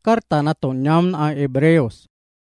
Carta na to nyam a Hebreos.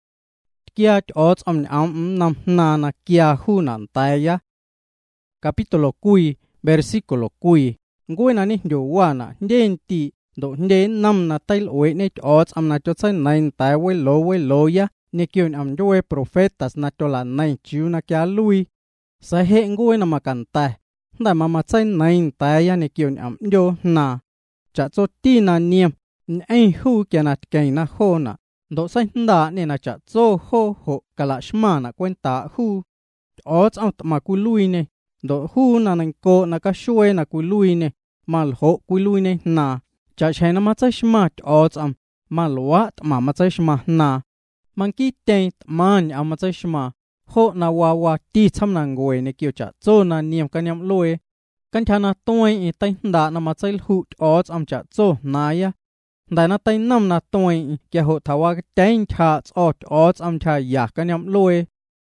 Kia ots nam na kia hunan taya. Capítulo 10, versículo 10. Nguena ni jowana ndenti do nde nam na tail oe ne ots na chotsa nain tai we lo ya ne kion joe profetas na chola nain chiu na kia lui. Sa he nguena makanta. Nda mama tsai nain taya ne kion jo na. Cha cho ti na niem. Ai hu kia na tkei na ho na. Do sai nda ne na cha cho ho kala shma na kwenta hu. Ots ma ku lui ne. Do hu na nang ko na ka shue na ku lui ne. Mal ho ku lui ne na. Cha chai na ma tsai shma ots mal wat ma tsai shma na. Man ki ten man ma tsai shma. Ho na wa ti cham na ngoi ne kyo cha cho na niem ka nyam lue. Kan cha na toi i tai nda na ma tsai hu ots cha cho na ya. Đại na tay năm na tôi kia hộ thảo qua cái tên cha ots cha ya cái nhầm lôi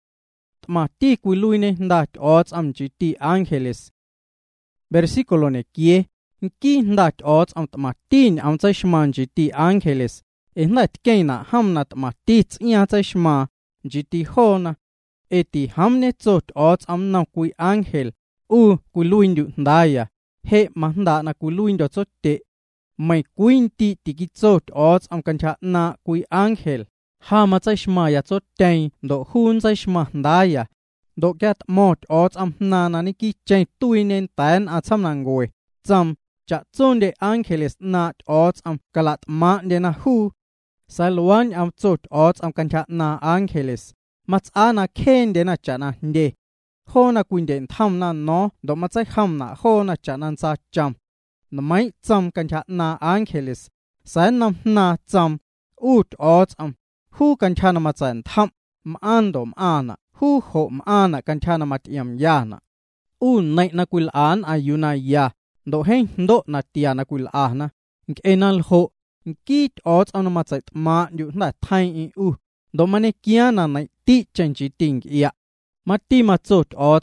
mà ti quy lui ne nda ots chỉ ti angeles versículo ne kia ki nda ots mà tin chạy shman chỉ ti angeles nda cái na ham na mà ti ia chạy shma chỉ ti ho na ti ham ne chot ots na quy angel quy lui ndu nda ya he mà nda na quy lui ndu chot te mày quên ti ki chốt ots kan cha na kui angel ha ma chai shma ya chốt ten do hun chai shma da ya do kat mot ots na ni ki chai tui nen tan cham nang goi cham cha chon de angeles na ots kalat ma de na hu salwan chốt ots kan cha na angeles mats ana ken de na cha na de ho na kuin den tham na no do ma chai kham na ho na cha nan cha cham na mai cham kan cha na angeles san nam na cham ut ots hu kan cha na ma chan tham an dom ana hu ho ana kan cha na mat yam ya na nai na kul an ayuna ya do hen do na tia na kul ana enal ho kit ots na ma chat ma yu na thai i do mane kia na nai ti chen chi ting ya mati ma chot ots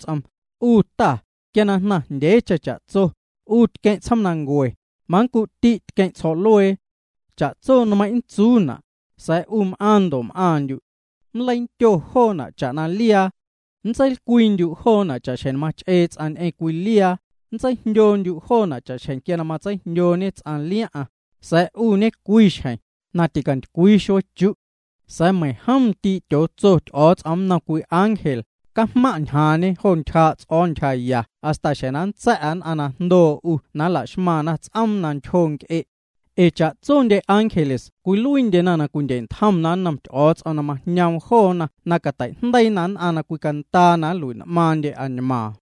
ta kia na de cha cha cho keng cham nang goi mang ku ti keng cho loi cha cho na mai chu na sai an dom an yu mlain cho ho na cha na lia nzai kuin yu ho na cha chen ma ets an e kui lia nzai nyon yu ho na cha chen kia na ma zai nyonet an lia sai ne kui chen na ti kan kui sho chu sai mai ham ti cho cho ots na kui angel các mạng hà ne hôn cha on cha ya asta shenan cha an ana ndo na la shma na nan chong cha chon de angeles kui luin de na kun den tham nan nam ots ona ma nyam ho na ka tai ndai nan ana kui kan ta na luin man de an ma